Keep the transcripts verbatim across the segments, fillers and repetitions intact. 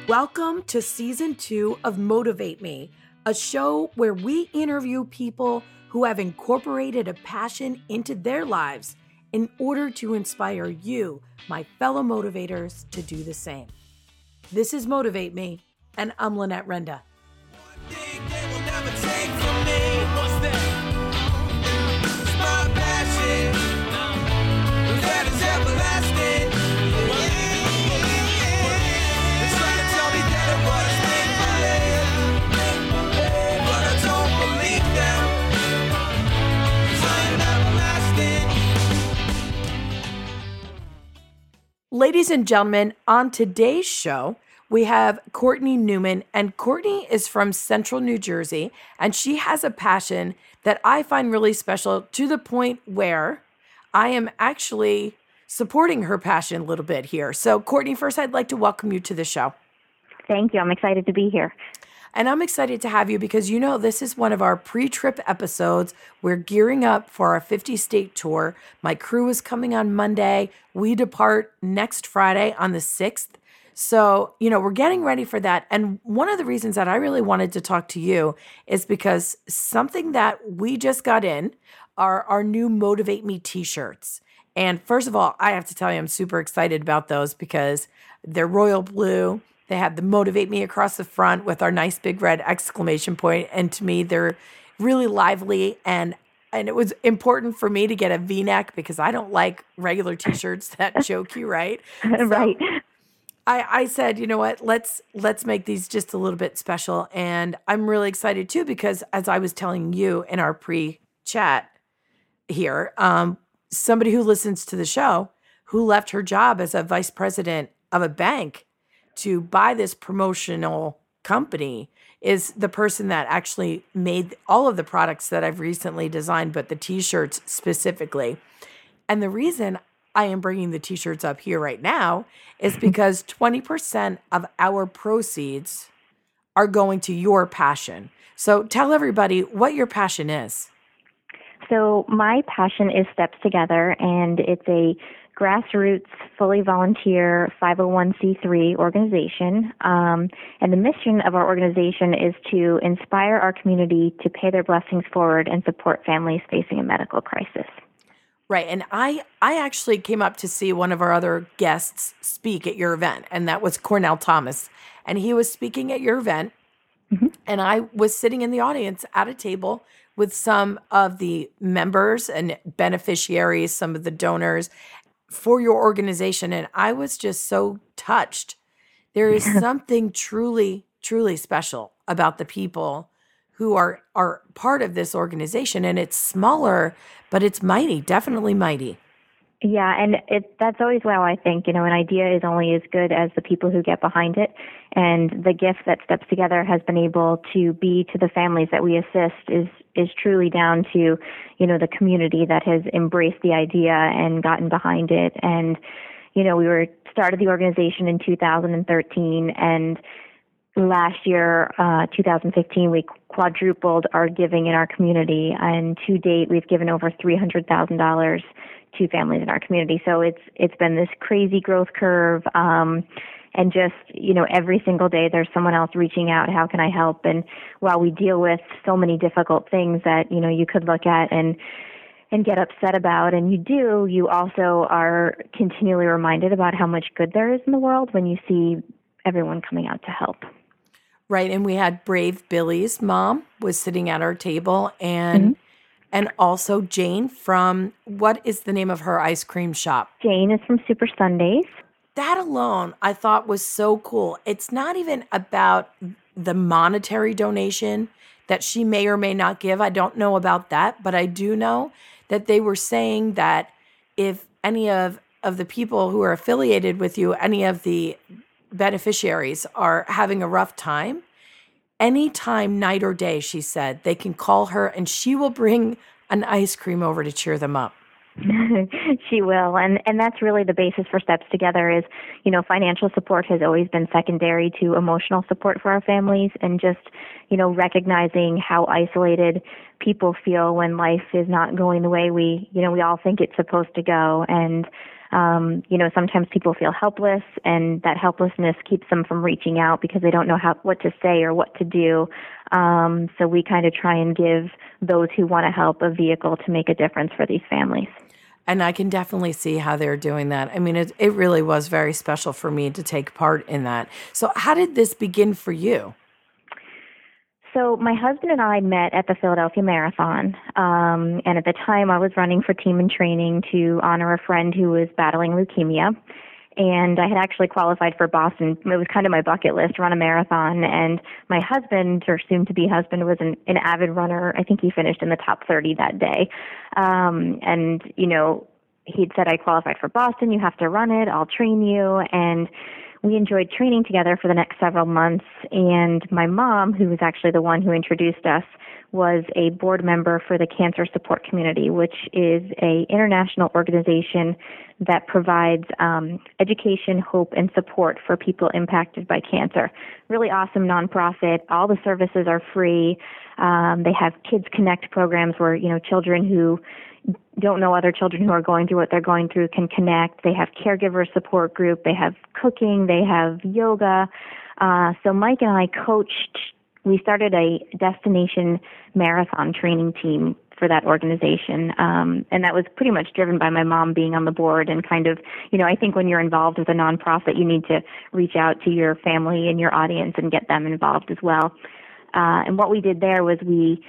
Welcome to season two of Motivate Me, a show where we interview people who have incorporated a passion into their lives in order to inspire you, my fellow motivators, to do the same. This is Motivate Me, and I'm Lynette Renda. Ladies and gentlemen, on today's show, we have Courtney Newman, and Courtney is from Central New Jersey, and she has a passion that I find really special to the point where I am actually supporting her passion a little bit here. So, Courtney, first, I'd like to welcome you to the show. Thank you. I'm excited to be here. And I'm excited to have you because, you know, this is one of our pre-trip episodes. We're gearing up for our fifty-state tour. My crew is coming on Monday. We depart next Friday on the sixth. So, you know, we're getting ready for that. And one of the reasons that I really wanted to talk to you is because something that we just got in are our new Motivate Me t-shirts. And first of all, I have to tell you, I'm super excited about those because they're royal blue. They have the Motivate Me across the front with our nice big red exclamation point. And to me, they're really lively. And and it was important for me to get a V-neck because I don't like regular t-shirts that choke you, right? So Right. I, I said, you know what, let's let's make these just a little bit special. And I'm really excited too because as I was telling you in our pre-chat here, um, somebody who listens to the show who left her job as a vice president of a bank to buy this promotional company is the person that actually made all of the products that I've recently designed, but the t-shirts specifically. And the reason I am bringing the t-shirts up here right now is because twenty percent of our proceeds are going to your passion. So tell everybody what your passion is. So my passion is Steps Together, and it's a grassroots, fully volunteer five oh one c three organization. Um, and the mission of our organization is to inspire our community to pay their blessings forward and support families facing a medical crisis. Right. And I, I actually came up to see one of our other guests speak at your event, and that was Cornell Thomas. And he was speaking at your event, mm-hmm. and I was sitting in the audience at a table with some of the members and beneficiaries, some of the donors for your organization. And I was just so touched. There is something truly, truly special about the people who are, are part of this organization. And it's smaller, but it's mighty, definitely mighty. Yeah, and it, that's always how I think, you know, an idea is only as good as the people who get behind it. And the gift that Steps Together has been able to be to the families that we assist is is truly down to, you know, the community that has embraced the idea and gotten behind it. And, you know, we were started the organization in two thousand thirteen, and last year, uh, two thousand fifteen, we quadrupled our giving in our community. And to date, we've given over three hundred thousand dollars to families in our community. So it's it's been this crazy growth curve. Um, and just, you know, every single day there's someone else reaching out, how can I help? And while we deal with so many difficult things that, you know, you could look at and and get upset about, and you do, you also are continually reminded about how much good there is in the world when you see everyone coming out to help. Right. And we had Brave Billy's mom was sitting at our table, and mm-hmm. and also Jane from, what is the name of her ice cream shop? Jane is from Super Sundays. That alone I thought was so cool. It's not even about the monetary donation that she may or may not give. I don't know about that, but I do know that they were saying that if any of, of the people who are affiliated with you, any of the beneficiaries are having a rough time, anytime, night or day, she said, they can call her and she will bring an ice cream over to cheer them up. She will. And, and that's really the basis for Steps Together is, you know, financial support has always been secondary to emotional support for our families, and just, you know, recognizing how isolated people feel when life is not going the way we, you know, we all think it's supposed to go. And Um, you know, sometimes people feel helpless, and that helplessness keeps them from reaching out because they don't know how what to say or what to do. Um, so we kind of try and give those who want to help a vehicle to make a difference for these families. And I can definitely see how they're doing that. I mean, it, it really was very special for me to take part in that. So how did this begin for you? So my husband and I met at the Philadelphia Marathon, um, and at the time I was running for Team in Training to honor a friend who was battling leukemia. And I had actually qualified for Boston. It was kind of my bucket list, run a marathon. And my husband, or soon-to-be husband, was an, an avid runner. I think he finished in the top thirty that day. Um, and, you know, he'd said, I qualified for Boston. You have to run it. I'll train you. And we enjoyed training together for the next several months. And my mom, who was actually the one who introduced us, was a board member for the Cancer Support Community, which is a international organization that provides um, education, hope, and support for people impacted by cancer. Really awesome nonprofit. All the services are free. Um, they have Kids Connect programs where, you know, children who don't know other children who are going through what they're going through can connect. They have caregiver support group. They have cooking. They have yoga. Uh, so Mike and I coached. We started a destination marathon training team for that organization. Um, and that was pretty much driven by my mom being on the board and kind of, you know, I think when you're involved with a nonprofit, you need to reach out to your family and your audience and get them involved as well. Uh, and what we did there was we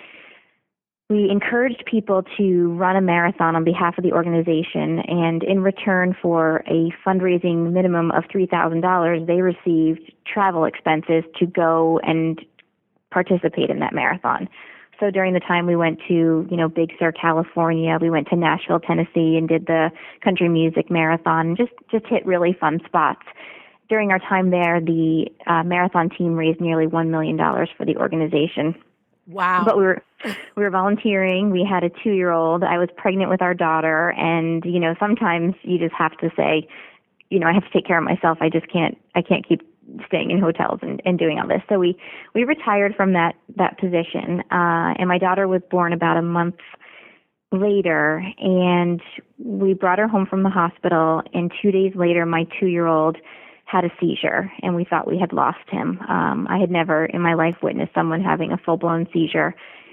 We encouraged people to run a marathon on behalf of the organization, and in return for a fundraising minimum of three thousand dollars, they received travel expenses to go and participate in that marathon. So during the time we went to, you know, Big Sur, California, we went to Nashville, Tennessee, and did the country music marathon, just, just hit really fun spots. During our time there, the uh, marathon team raised nearly one million dollars for the organization. Wow. But we were we were volunteering. We had a two-year-old. I was pregnant with our daughter, and you know, sometimes you just have to say, you know, I have to take care of myself. I just can't I can't keep staying in hotels and, and doing all this. So we we retired from that that position. Uh, and my daughter was born about a month later, and we brought her home from the hospital. And two days later, my two-year-old had a seizure, and we thought we had lost him. Um, I had never in my life witnessed someone having a full-blown seizure.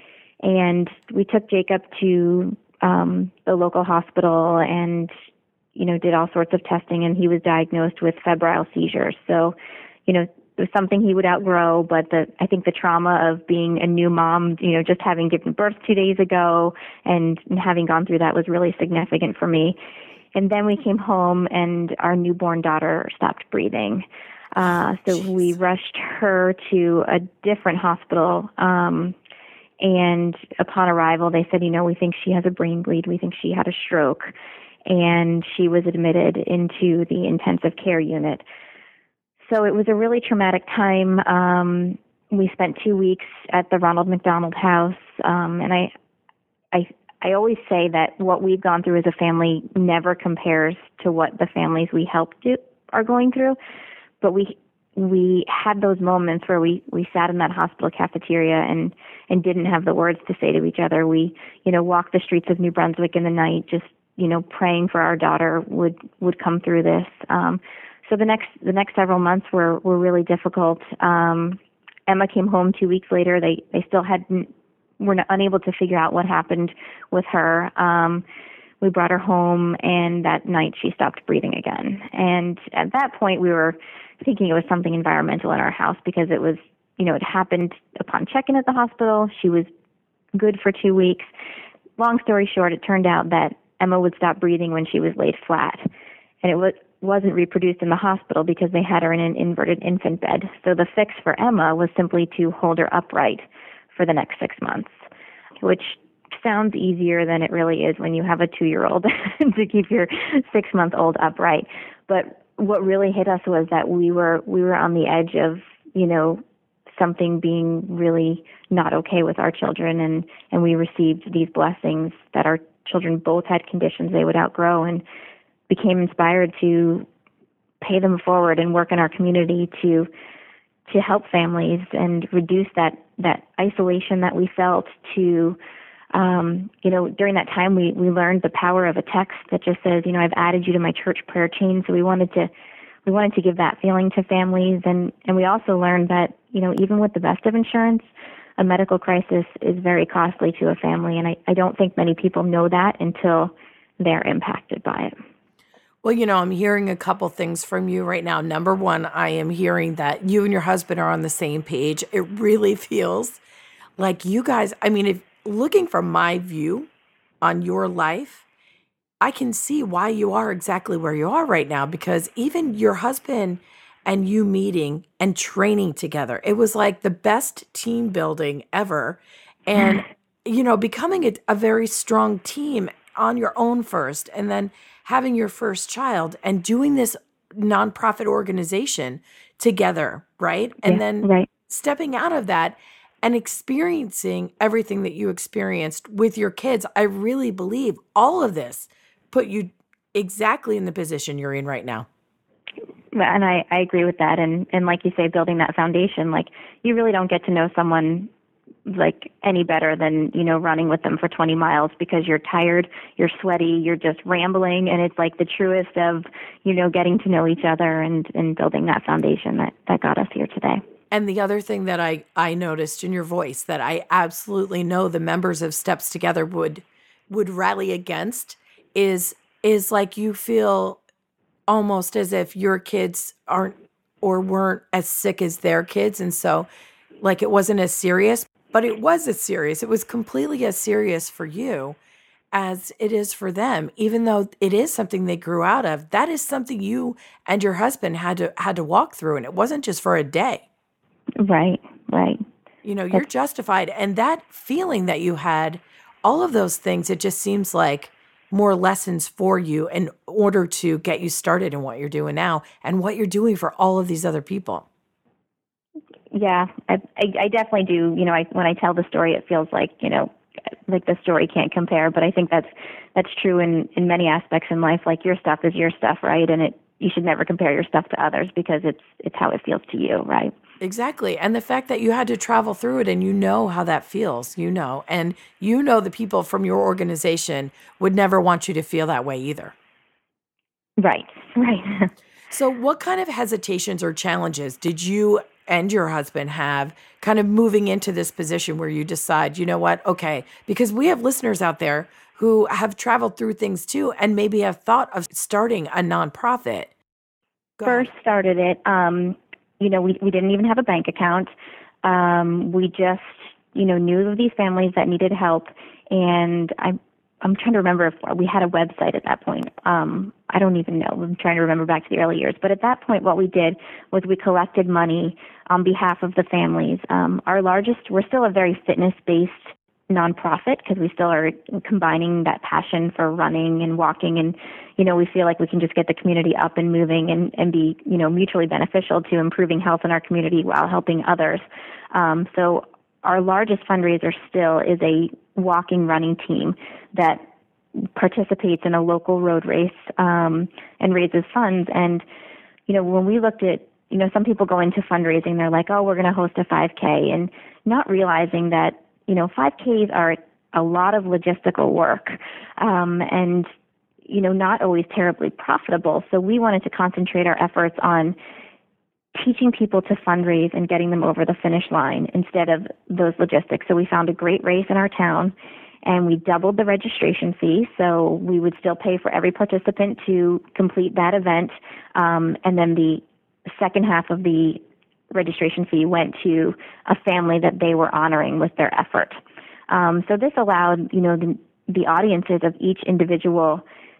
And we took Jacob to um, the local hospital and, you know, did all sorts of testing, and he was diagnosed with febrile seizures. So, you know, it was something he would outgrow, but the, I think the trauma of being a new mom, you know, just having given birth two days ago and having gone through that was really significant for me. And then we came home, and our newborn daughter stopped breathing. Uh, so Jeez. We rushed her to a different hospital. Um, and upon arrival, they said, you know, we think she has a brain bleed. We think she had a stroke. And she was admitted into the intensive care unit. So it was a really traumatic time. Um, we spent two weeks at the Ronald McDonald House. Um, and I, I, I always say that what we've gone through as a family never compares to what the families we help do are going through. But we we had those moments where we, we sat in that hospital cafeteria and, and didn't have the words to say to each other. We, you know, walked the streets of New Brunswick in the night, just, you know, praying for our daughter would, would come through this. Um, so the next the next several months were, were really difficult. Um, Emma came home two weeks later. They they still hadn't were not unable to figure out what happened with her. Um, we brought her home, and that night she stopped breathing again. And at that point, we were thinking it was something environmental in our house because it was, you know, it happened upon check-in at the hospital. She was good for two weeks. Long story short, it turned out that Emma would stop breathing when she was laid flat. And it was, wasn't reproduced in the hospital because they had her in an inverted infant bed. So the fix for Emma was simply to hold her upright for the next six months, which sounds easier than it really is when you have a two-year-old to keep your six-month-old upright. But what really hit us was that we were we were on the edge of, you know, something being really not okay with our children, and, and we received these blessings that our children both had conditions they would outgrow, and became inspired to pay them forward and work in our community to to help families and reduce that, that isolation that we felt, to Um, you know, during that time, we, we learned the power of a text that just says, you know, I've added you to my church prayer chain. So we wanted to, we wanted to give that feeling to families. And, and we also learned that, you know, even with the best of insurance, a medical crisis is very costly to a family. And I, I don't think many people know that until they're impacted by it. Well, you know, I'm hearing a couple things from you right now. Number one, I am hearing that you and your husband are on the same page. It really feels like you guys, I mean, if looking from my view on your life, I can see why you are exactly where you are right now, because even your husband and you meeting and training together, it was like the best team building ever. And, you know, becoming a, a very strong team on your own first, and then having your first child and doing this nonprofit organization together, right? And Yeah, then right. stepping out of that and experiencing everything that you experienced with your kids. I really believe all of this put you exactly in the position you're in right now. And I, I agree with that. And, and like you say, building that foundation, like you really don't get to know someone like any better than, you know, running with them for twenty miles, because you're tired, you're sweaty, you're just rambling. And it's like the truest of, you know, getting to know each other and, and building that foundation that, that got us here today. And the other thing that I, I noticed in your voice that I absolutely know the members of Steps Together would would rally against is is like you feel almost as if your kids aren't or weren't as sick as their kids. And so like it wasn't as serious, but it was as serious. It was completely as serious for you as it is for them, even though it is something they grew out of. That is something you and your husband had to had to walk through. And it wasn't just for a day. Right, right. You know, you're justified. And that feeling that you had, all of those things, it just seems like more lessons for you in order to get you started in what you're doing now and what you're doing for all of these other people. Yeah, I, I, I definitely do. You know, I, when I tell the story, it feels like, you know, like the story can't compare, but I think that's, that's true in, in many aspects in life. Like your stuff is your stuff, right? And it, you should never compare your stuff to others, because it's, it's how it feels to you, right? Exactly. And the fact that you had to travel through it and you know how that feels, you know, and you know the people from your organization would never want you to feel that way either. Right, right. So what kind of hesitations or challenges did you and your husband have kind of moving into this position where you decide, you know what, okay, because we have listeners out there who have traveled through things too and maybe have thought of starting a nonprofit? Go First ahead. started it, um, you know, we, we didn't even have a bank account. Um, we just, you know, knew of these families that needed help. And I, I'm trying to remember if we had a website at that point. Um, I don't even know. I'm trying to remember back to the early years. But at that point, what we did was we collected money on behalf of the families. Um, our largest, we're still a very fitness-based nonprofit, because we still are combining that passion for running and walking, and you know, we feel like we can just get the community up and moving and, and be, you know, mutually beneficial to improving health in our community while helping others. Um, so our largest fundraiser still is a walking running team that participates in a local road race um, and raises funds. And you know, when we looked at, you know, some people go into fundraising, they're like, oh, we're going to host a five K, and not realizing that, you know, five Ks are a lot of logistical work, um, and, you know, not always terribly profitable. So we wanted to concentrate our efforts on teaching people to fundraise and getting them over the finish line instead of those logistics. So we found a great race in our town, and we doubled the registration fee. So we would still pay for every participant to complete that event. Um, and then the second half of the registration fee went to a family that they were honoring with their effort. Um, so this allowed, you know, the, the audiences of each individual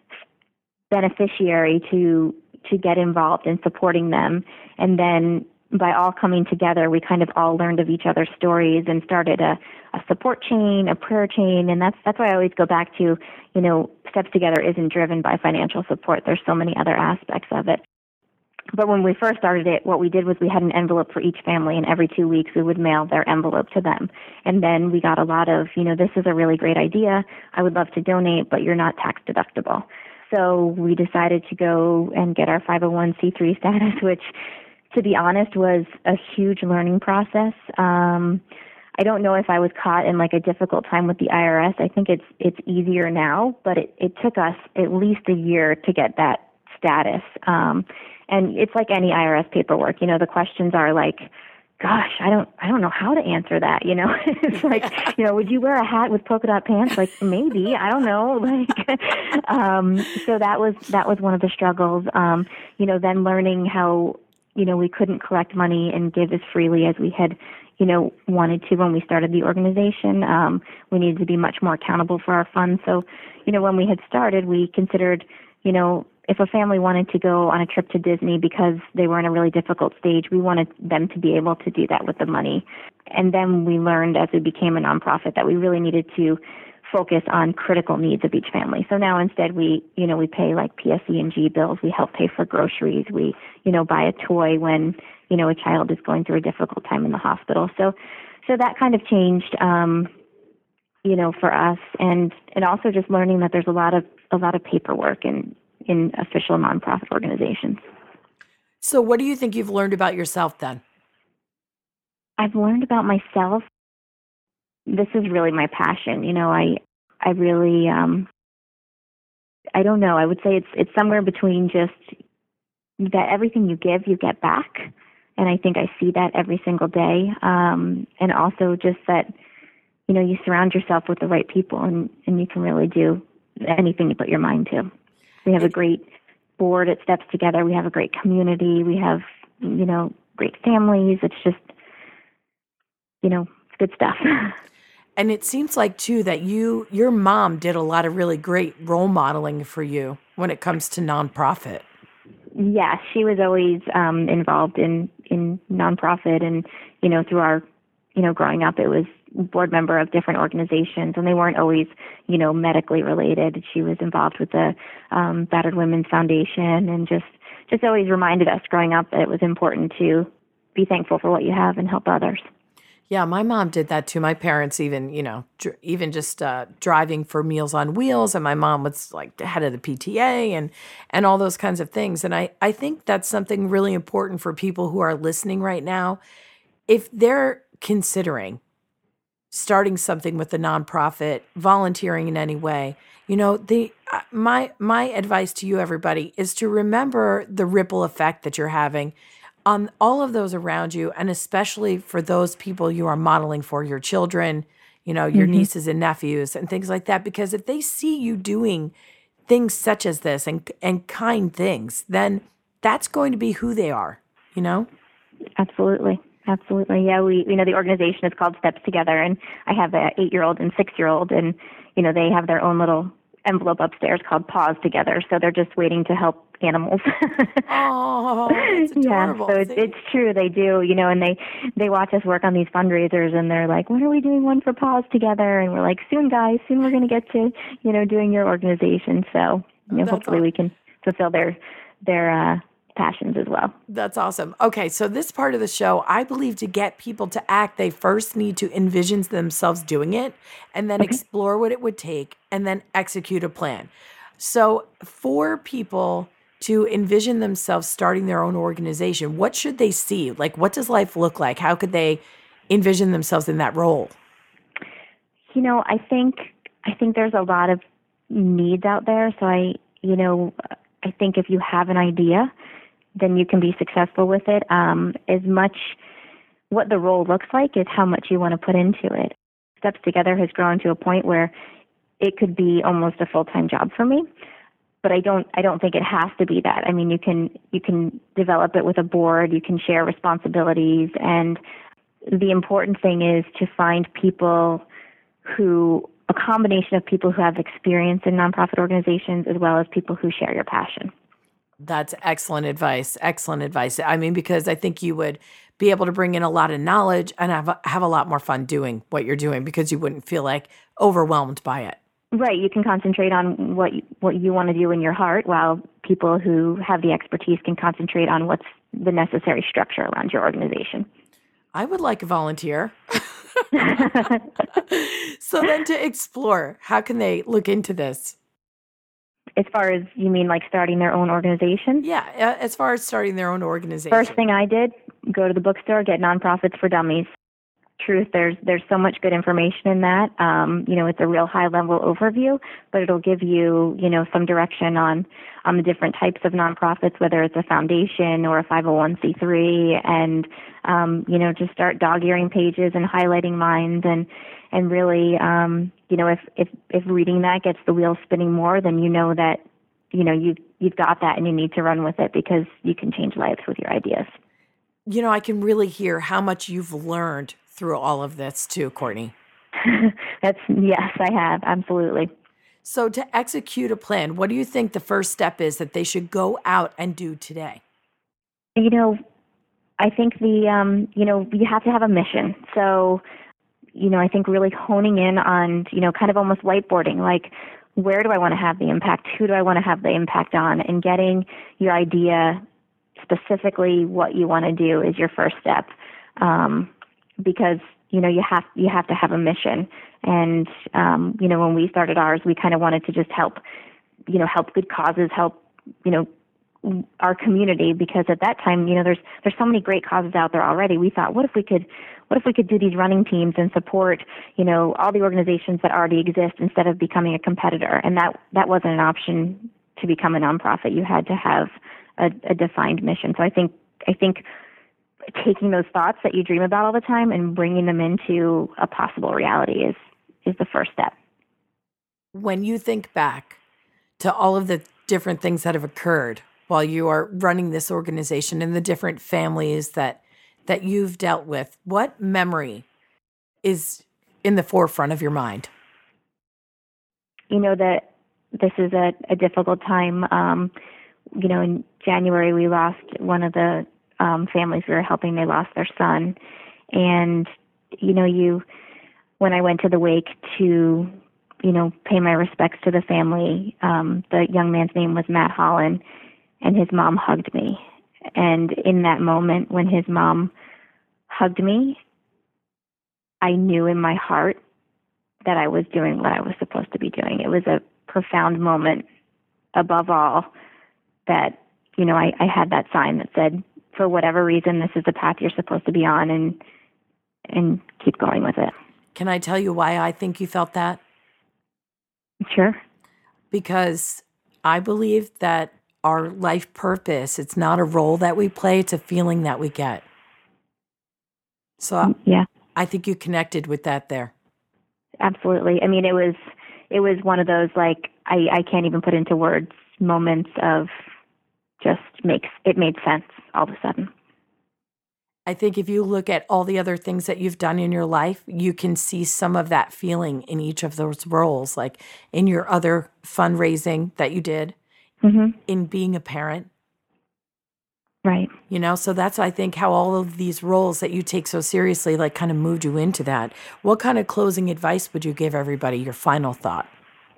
beneficiary to to get involved in supporting them. And then by all coming together, we kind of all learned of each other's stories and started a, a support chain, a prayer chain. And that's that's why I always go back to, you know, Steps Together isn't driven by financial support. There's so many other aspects of it. But when we first started it, what we did was we had an envelope for each family, and every two weeks we would mail their envelope to them. And then we got a lot of, you know, this is a really great idea. I would love to donate, but you're not tax deductible. So we decided to go and get our five oh one c three status, which, to be honest, was a huge learning process. Um, I don't know if I was caught in like a difficult time with the I R S. I think it's it's easier now, but it, it took us at least a year to get that status. Um, and it's like any I R S paperwork. You know, the questions are like, gosh, I don't I don't know how to answer that, you know. It's like, you know, would you wear a hat with polka dot pants? Like, maybe, I don't know. Like um so that was that was one of the struggles. Um, you know, then learning how, you know, we couldn't collect money and give as freely as we had, you know, wanted to when we started the organization. Um, we needed to be much more accountable for our funds. So, you know, when we had started, we considered, you know, if a family wanted to go on a trip to Disney because they were in a really difficult stage, we wanted them to be able to do that with the money. And then we learned as we became a nonprofit that we really needed to focus on critical needs of each family. So now instead we, you know, we pay like P S E and G bills, we help pay for groceries, we, you know, buy a toy when, you know, a child is going through a difficult time in the hospital. So, so that kind of changed, um, you know, for us, and, and also just learning that there's a lot of, a lot of paperwork and, in official nonprofit organizations. So what do you think you've learned about yourself then? I've learned about myself. This is really my passion. You know, I, I really, um, I don't know. I would say it's, it's somewhere between just that everything you give, you get back. And I think I see that every single day. Um, and also just that, you know, you surround yourself with the right people and, and you can really do anything you put your mind to. We have a great board at Steps Together. We have a great community. We have, you know, great families. It's just, you know, it's good stuff. And it seems like, too, that you, your mom did a lot of really great role modeling for you when it comes to nonprofit. Yeah, she was always um, involved in, in nonprofit. And, you know, through our, you know, growing up, it was board member of different organizations, and they weren't always, you know, medically related. She was involved with the um, Battered Women's Foundation, and just, just always reminded us growing up that it was important to be thankful for what you have and help others. Yeah, my mom did that too. My parents even, you know, dr- even just uh, driving for Meals on Wheels, and my mom was like the head of the P T A and and all those kinds of things. And I, I think that's something really important for people who are listening right now. If they're considering starting something with a nonprofit, volunteering in any way, you know, the uh, my my advice to you, everybody, is to remember the ripple effect that you're having on all of those around you, and especially for those people you are modeling for, your children, you know, your Mm-hmm. nieces and nephews and things like that. Because if they see you doing things such as this and and kind things, then that's going to be who they are, you know? Absolutely. Absolutely. Yeah, we, you know, the organization is called Steps Together, and I have an eight-year-old and six-year-old, and, you know, they have their own little envelope upstairs called Paws Together, so they're just waiting to help animals. Oh, that's Yeah, adorable. so it's, See? it's true, they do, you know, and they, they watch us work on these fundraisers, and they're like, when are we doing one for Paws Together? And we're like, soon, guys, soon we're going to get to, you know, doing your organization, so, you know, That's hopefully aw- we can fulfill their, their, uh, passions as well. That's awesome. Okay, so this part of the show, I believe to get people to act, they first need to envision themselves doing it and then Okay. explore what it would take and then execute a plan. So for people to envision themselves starting their own organization, what should they see? Like, what does life look like? How could they envision themselves in that role? You know, I think I think there's a lot of needs out there. So I, you know, I think if you have an idea, then you can be successful with it. Um, as much what the role looks like is how much you want to put into it. Steps Together has grown to a point where it could be almost a full-time job for me, but I don't I don't think it has to be that. I mean, you can you can develop it with a board, you can share responsibilities, and the important thing is to find people who, a combination of people who have experience in nonprofit organizations as well as people who share your passion. That's excellent advice. Excellent advice. I mean, because I think you would be able to bring in a lot of knowledge and have a, have a lot more fun doing what you're doing because you wouldn't feel like overwhelmed by it. Right. You can concentrate on what you, what you want to do in your heart, while people who have the expertise can concentrate on what's the necessary structure around your organization. I would like a volunteer. So then to explore, how can they look into this? As far as, you mean like starting their own organization? Yeah, uh, as far as starting their own organization. First thing I did, go to the bookstore, get Nonprofits for Dummies. truth, there's there's so much good information in that. Um, you know, it's a real high level overview, but it'll give you, you know, some direction on on the different types of nonprofits, whether it's a foundation or a five oh one c three, and um, you know, just start dog-earing pages and highlighting lines, and and really, um, you know, if if if reading that gets the wheels spinning more, then you know that, you know, you you've got that, and you need to run with it because you can change lives with your ideas. You know, I can really hear how much you've learned through all of this too, Courtney. That's, yes, I have. Absolutely. So to execute a plan, what do you think the first step is that they should go out and do today? You know, I think the, um, you know, you have to have a mission. So, you know, I think really honing in on, you know, kind of almost whiteboarding, like, where do I want to have the impact? Who do I want to have the impact on? And getting your idea, specifically what you want to do, is your first step. Um, because, you know, you have, you have to have a mission. And, um, you know, when we started ours, we kind of wanted to just help, you know, help good causes, help, you know, our community, because at that time, you know, there's, there's so many great causes out there already. We thought, what if we could, what if we could do these running teams and support, you know, all the organizations that already exist instead of becoming a competitor? And that, that wasn't an option to become a nonprofit. You had to have a, a defined mission. So I think, I think, taking those thoughts that you dream about all the time and bringing them into a possible reality is is the first step. When you think back to all of the different things that have occurred while you are running this organization and the different families that that you've dealt with, what memory is in the forefront of your mind? You know that this is a, a difficult time. Um, you know, in January, we lost one of the Um, families we were helping. They lost their son. And, you know, you, when I went to the wake to, you know, pay my respects to the family, um, the young man's name was Matt Holland, and his mom hugged me. And in that moment, when his mom hugged me, I knew in my heart that I was doing what I was supposed to be doing. It was a profound moment, above all, that, you know, I, I had that sign that said, for whatever reason, this is the path you're supposed to be on, and and keep going with it. Can I tell you why I think you felt that? Sure. Because I believe that our life purpose, it's not a role that we play, it's a feeling that we get. So yeah, I think you connected with that there. Absolutely. I mean, it was it was one of those, like, I, I can't even put into words, moments of just makes it made sense all of a sudden. I think if you look at all the other things that you've done in your life, you can see some of that feeling in each of those roles, like in your other fundraising that you did, mm-hmm. in being a parent. Right. You know, so that's, I think, how all of these roles that you take so seriously, like, kind of moved you into that. What kind of closing advice would you give everybody, your final thought?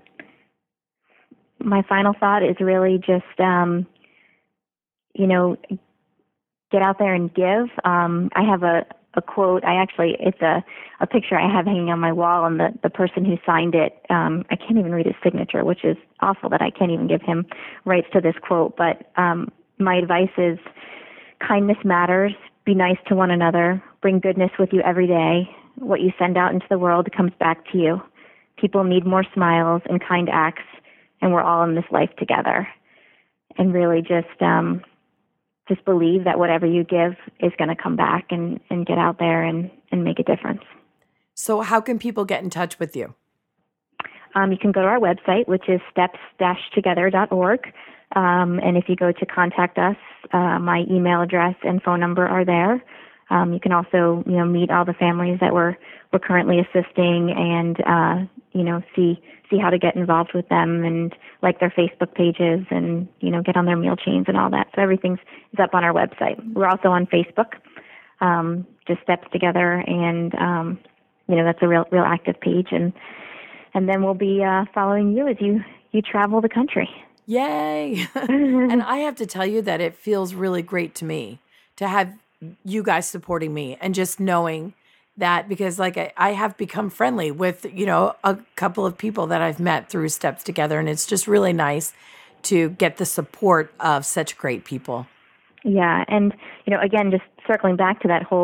My final thought is really just, um, you know, get out there and give. Um, I have a, a quote. I actually, it's a, a picture I have hanging on my wall, and the, the person who signed it, um, I can't even read his signature, which is awful that I can't even give him rights to this quote. But um, my advice is, kindness matters. Be nice to one another. Bring goodness with you every day. What you send out into the world comes back to you. People need more smiles and kind acts, and we're all in this life together. And really just... Um, Just believe that whatever you give is going to come back, and, and get out there and, and make a difference. So how can people get in touch with you? Um, you can go to our website, which is steps dash together dot org. Um, and if you go to contact us, uh, my email address and phone number are there. Um, you can also, you know, meet all the families that we're, we're currently assisting, and, uh, you know, see see how to get involved with them, and like their Facebook pages, and, you know, get on their meal chains and all that. So everything's is up on our website. We're also on Facebook, um, just Steps Together, and, um, you know, that's a real real active page. And and then we'll be uh, following you as you, you travel the country. Yay! And I have to tell you that it feels really great to me to have you guys supporting me, and just knowing that, because like I, I have become friendly with, you know, a couple of people that I've met through Steps Together, and it's just really nice to get the support of such great people. Yeah. And, you know, again, just circling back to that whole,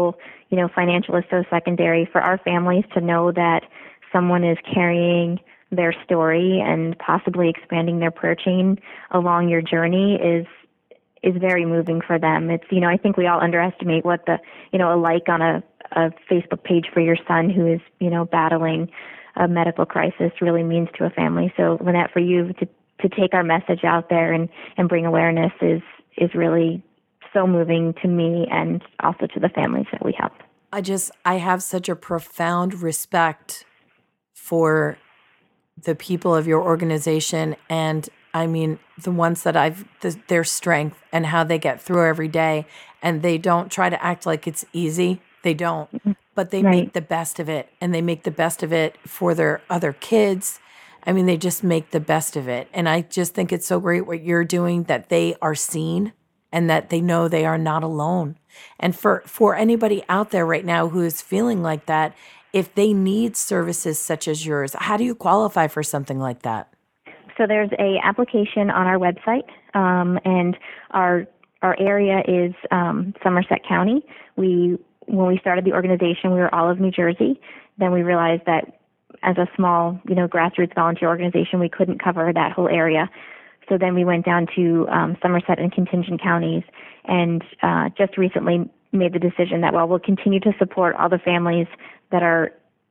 you know, financial is so secondary. For our families to know that someone is carrying their story and possibly expanding their prayer chain along your journey is is very moving for them. It's, you know, I think we all underestimate what the, you know, a like on a, a Facebook page for your son who is, you know, battling a medical crisis really means to a family. So Lynette, for you to, to take our message out there and, and bring awareness is, is really so moving to me and also to the families that we help. I just, I have such a profound respect for the people of your organization, and I mean, the ones that I've, the, their strength and how they get through every day, and they don't try to act like it's easy. They don't, but they Right. make the best of it, and they make the best of it for their other kids. I mean, they just make the best of it. And I just think it's so great what you're doing, that they are seen and that they know they are not alone. And for, for anybody out there right now who is feeling like that, if they need services such as yours, how do you qualify for something like that? So there's a application on our website, um, and our our area is um, Somerset County. We when we started the organization, we were all of New Jersey. Then we realized that as a small, you know, grassroots volunteer organization, we couldn't cover that whole area. So then we went down to um, Somerset and contingent counties, and uh, just recently made the decision that, well, we'll continue to support all the families that are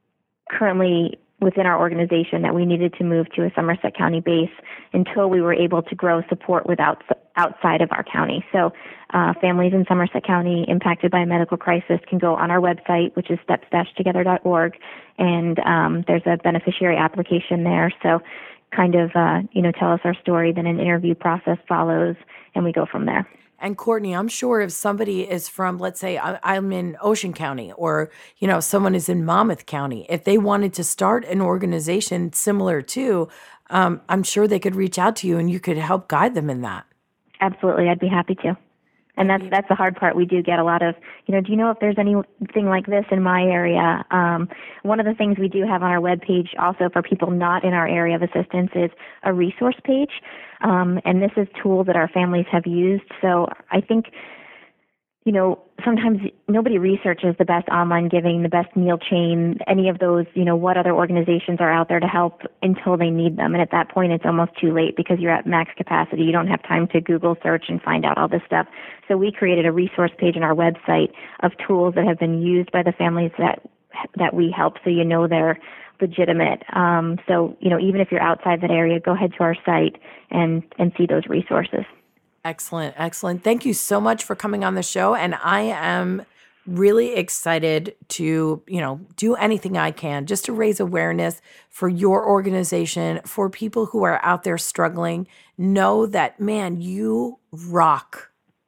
currently within our organization, that we needed to move to a Somerset County base until we were able to grow support without outside of our county. So uh, families in Somerset County impacted by a medical crisis can go on our website, which is steps dash together dot org, and um, there's a beneficiary application there. So kind of, uh, you know, tell us our story, then an interview process follows, and we go from there. And Courtney, I'm sure if somebody is from, let's say I- I'm in Ocean County, or, you know, someone is in Monmouth County, if they wanted to start an organization similar to, um, I'm sure they could reach out to you and you could help guide them in that. Absolutely. I'd be happy to. And that's that's the hard part. We do get a lot of, you know, do you know if there's anything like this in my area? Um, one of the things we do have on our webpage also for people not in our area of assistance is a resource page. Um, and this is tools that our families have used. So I think, you know, sometimes nobody researches the best online giving, the best meal chain, any of those, you know, what other organizations are out there to help until they need them. And at that point, it's almost too late because you're at max capacity. You don't have time to Google search and find out all this stuff. So we created a resource page on our website of tools that have been used by the families that that we help, so you know they're legitimate. Um, so, you know, even if you're outside that area, go ahead to our site and, and see those resources. Excellent. Excellent. Thank you so much for coming on the show. And I am really excited to, you know, do anything I can just to raise awareness for your organization, for people who are out there struggling. Know that, man, you rock.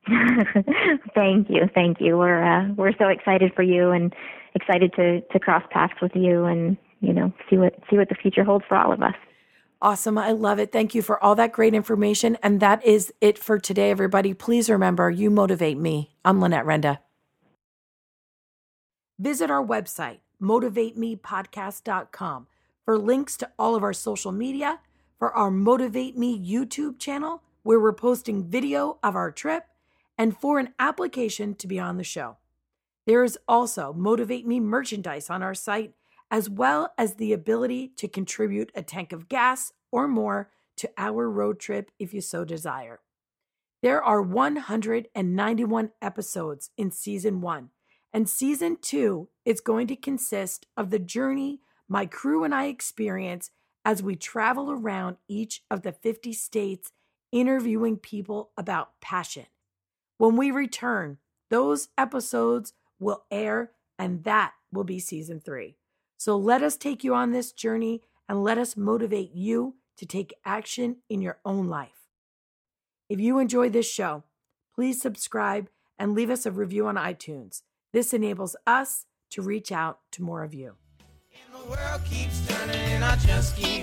Thank you. Thank you. We're, uh, we're so excited for you and excited to, to cross paths with you and, you know, see what, see what the future holds for all of us. Awesome. I love it. Thank you for all that great information. And that is it for today, everybody. Please remember, you motivate me. I'm Lynette Renda. Visit our website, motivate me podcast dot com, for links to all of our social media, for our Motivate Me YouTube channel, where we're posting video of our trip, and for an application to be on the show. There is also Motivate Me merchandise on our site, as well as the ability to contribute a tank of gas or more to our road trip if you so desire. There are one hundred ninety-one episodes in season one, and season two is going to consist of the journey my crew and I experience as we travel around each of the fifty states, interviewing people about passion. When we return, those episodes will air, and that will be season three. So let us take you on this journey and let us motivate you to take action in your own life. If you enjoy this show, please subscribe and leave us a review on iTunes. This enables us to reach out to more of you. And the world keeps turning and I just keep